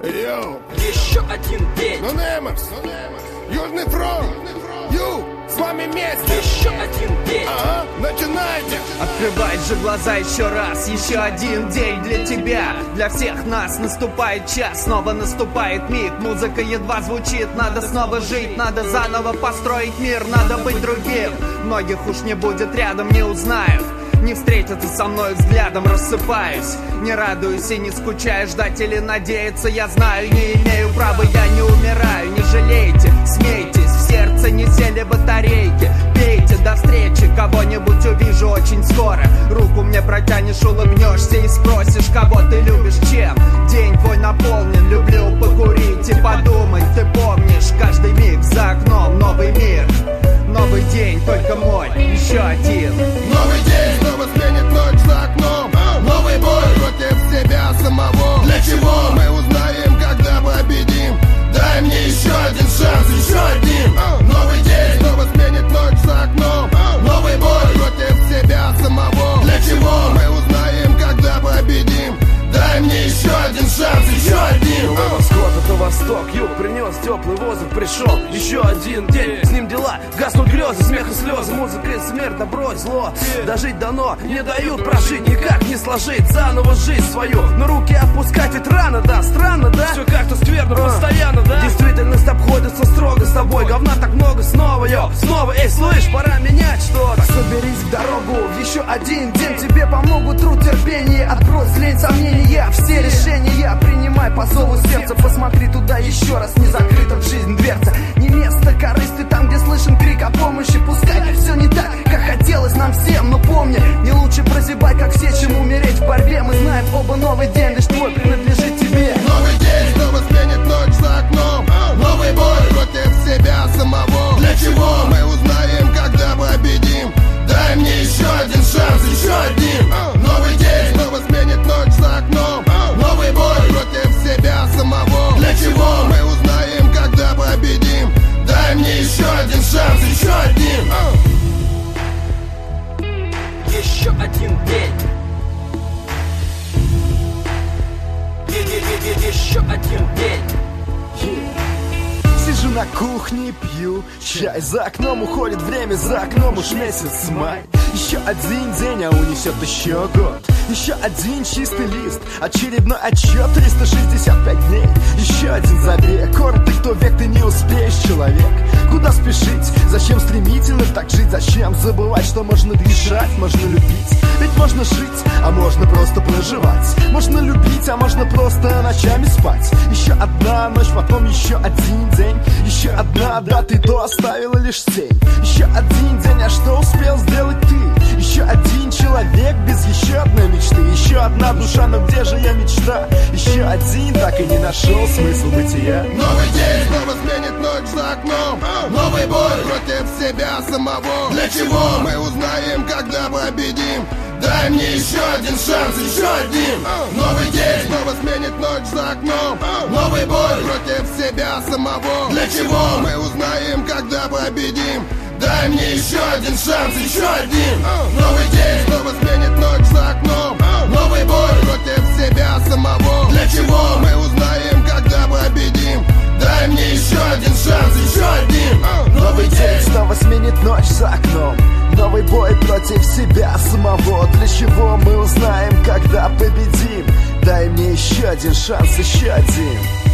Йоу. Еще один день. Нонемерс. Южный фронт. Ю. С вами вместе. Еще один день. Ага, начинайте. Открывай же глаза еще раз. Еще один день для тебя. Для всех нас наступает час. Снова наступает миг. Музыка едва звучит. Надо снова жить. Надо заново построить мир. Надо быть другим. Многих уж не будет рядом, не узнают. Не встретятся со мной взглядом, рассыпаюсь. Не радуюсь и не скучаю, ждать или надеяться. Я знаю, не имею права, я не умираю. Не жалейте, смейтесь, в сердце не сели батарейки. Пейте, до встречи, кого-нибудь увижу очень скоро. Руку мне протянешь, улыбнешься и спросишь, кого ты любишь, чем. День твой наполнен, люблю покурить и подумать. Ты помнишь, каждый миг за окном новый мир. Новый день, только мой, еще один. Новый день, снова сменит ночь за окном. Новый бой против себя самого. Для чего мы узнаем, когда победим? Дай мне еще один шанс, еще один. Новый день, снова сменит ночь за окном. Новый бой против себя самого. Для чего мы узнаем, когда победим? Дай мне еще один шанс, еще один. То восход, это восток, юг принес теплый воздух, пришел еще один день. С ним дела, гаснут грезы, смех и слезы, музыка и смерть, добро и зло. Дожить дано, не дают прожить, никак не сложить заново жизнь свою. Но руки опускать ведь рано, да, странно, да? Все как-то скверно, постоянно, да? Действительность обходится строго с тобой, говна так много, снова, снова, эй, слышь, пора менять что-то. Соберись в дорогу, в еще один день тебе помогут труд, терпение, отбрось лень, сомнения. Все решения принимай по зову сердца. Посмотри туда еще раз, не закрыта в жизнь дверца. Не место корысти там, где слышен крик о помощи. Пускай все не так, как хотелось нам всем, но помни, не лучше прозябать, как все, чем умереть в борьбе. Мы знаем оба, новый день лишь твой принадлежит тебе. Новый день, снова сменит ночь за окном. Новый бой против себя самого. Для чего мы узнаем, когда победим? Дай мне еще один шанс, еще один. Новый день, снова сменит ночь за окном. Новый бой против себя самого. Для чего мы узнаем, когда победим? Дай мне еще один шанс, еще один. Еще один день. Еще один день. Сижу на кухне, пью чай. За окном уходит время, за окном уж месяц май. Еще один день, а унесет еще год. Еще один чистый лист, очередной отчет, 365 дней. Еще один забег, коротый кто век, ты не успеешь, человек. Куда спешить, зачем стремительно так жить? Зачем забывать, что можно дышать, можно любить? Ведь можно жить, а можно просто проживать. Можно любить, а можно просто ночами спать. Еще одна ночь, потом еще один день. Еще одна дата, и то оставила лишь тень. Еще один день, а что успел сделать ты? Еще один человек без еще одной мечты. Еще одна душа, но где же я мечта? Еще один так и не нашел смысл бытия. Новый день, снова сменит ночь за окном. Новый бой против себя самого. Для чего мы узнаем, когда победим? Дай мне еще один шанс, еще один. Новый день, снова сменит ночь за окном. Новый бой против себя самого. Для чего мы узнаем, когда победим? Дай мне еще один шанс, еще один. Новый день, снова сменит ночь за окном. Новый бой против себя самого. Для чего мы узнаем, когда победим? Дай мне еще один шанс, еще один. Новый день снова сменит ночь за окном. Новый бой против себя самого. Для чего мы узнаем, когда победим? Дай мне еще один шанс, еще один.